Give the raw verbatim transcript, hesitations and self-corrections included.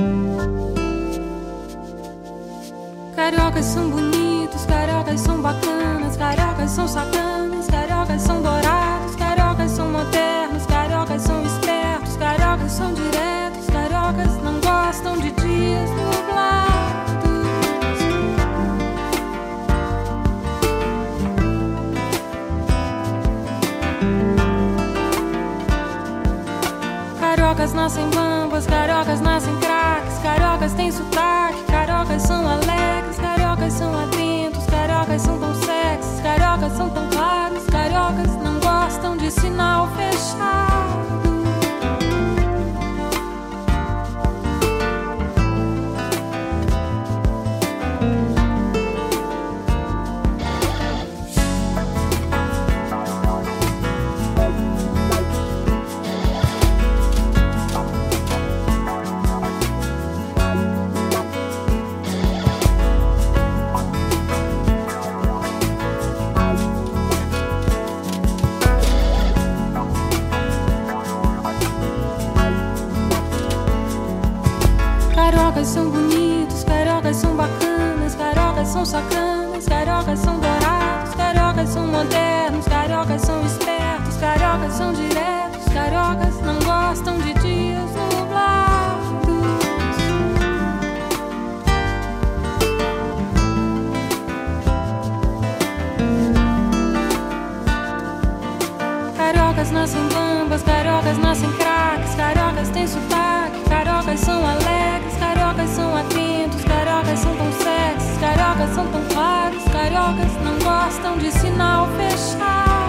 Cariocas são bonitos, cariocas são bacanas, cariocas são sacanas, cariocas são dourados, cariocas são modernos, cariocas são espertos, cariocas são diretos, cariocas não gostam de dias nublados. Cariocas nascem bambas, cariocas nascem craques, cariocas têm sotaque, cariocas são alegres, cariocas são atentos, cariocas são tão sexys, cariocas são tão claros, cariocas não gostam de sinal fechado. Cariocas são bonitos, cariocas são bacanas, cariocas são sacanas, cariocas são dourados, cariocas são modernos, cariocas são espertos, cariocas são diretos, cariocas não gostam de dias nublados. Cariocas nascem bambas, cariocas nascem craques, cariocas têm sotaque, cariocas são alegres, cariocas são atentos, cariocas são tão sexys, cariocas são tão claros, cariocas não gostam de sinal fechado.